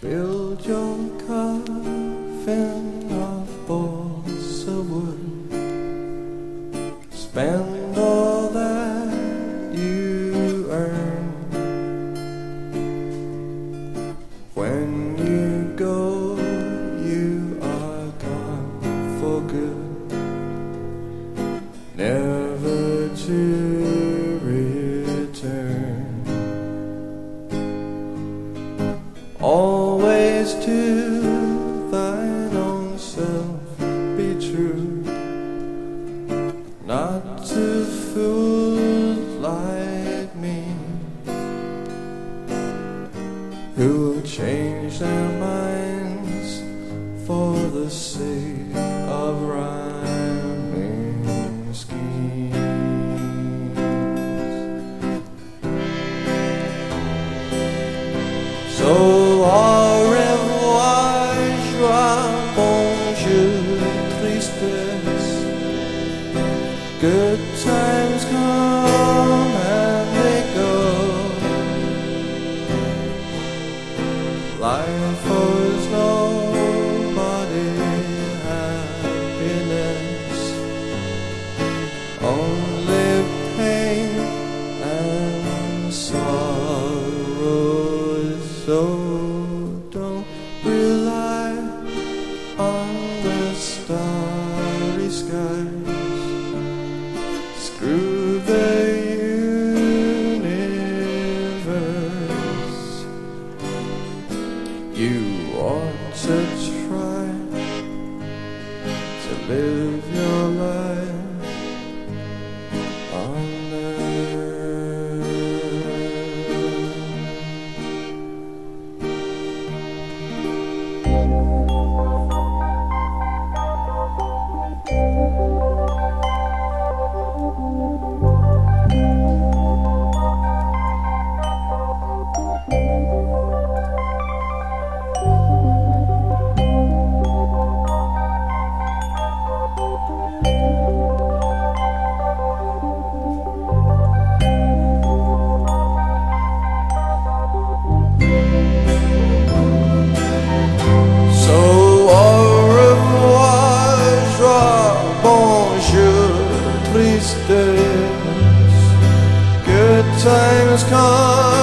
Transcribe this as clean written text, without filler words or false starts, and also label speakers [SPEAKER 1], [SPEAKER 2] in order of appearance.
[SPEAKER 1] Build your coffin of balsa wood. Spend all that you earn. When you go, you are gone for good, never to return. Always to thine own self be true, not to fools like me, who change their minds for the sake of rhyming schemes. So au revoir, joie, bonjour, tristesse. Good times come and they go. Life owes nobody happiness, only pain and sorrow. So don't rely on the starry skies. Screw the universe. You ought to try to live your life on earth. Tristesse, good times come